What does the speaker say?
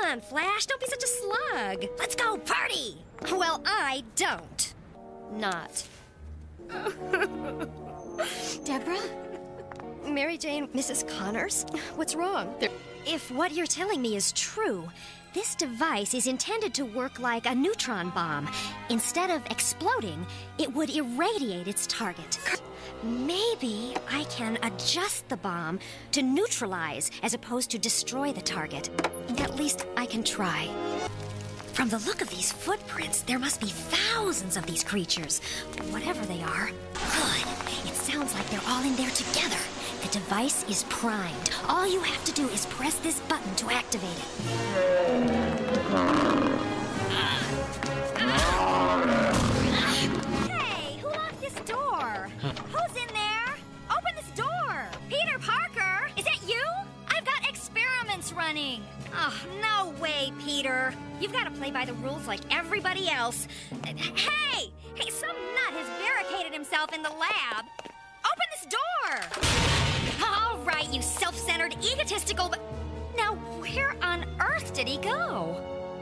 on, Flash. Don't be such a slug. Let's go party. Well, I don't. Not. Deborah? Mary Jane, Mrs. Connors? What's wrong? If what you're telling me is true, this device is intended to work like a neutron bomb. Instead of exploding, it would irradiate its target. Maybe I can adjust the bomb to neutralize as opposed to destroy the target. At least I can try. From the look of these footprints, there must be thousands of these creatures. Whatever they are. Good. It sounds like they're all in there together. The device is primed. All you have to do is press this button to activate it. Hey, who locked this door? Who's in there? Open this door. Peter Parker, is that you? I've got experiments running. Oh, no way, Peter. You've got to play by the rules like everybody else. Hey, some nut has barricaded himself in the lab. Open this door. All right, you self-centered, egotistical... Now, where on earth did he go?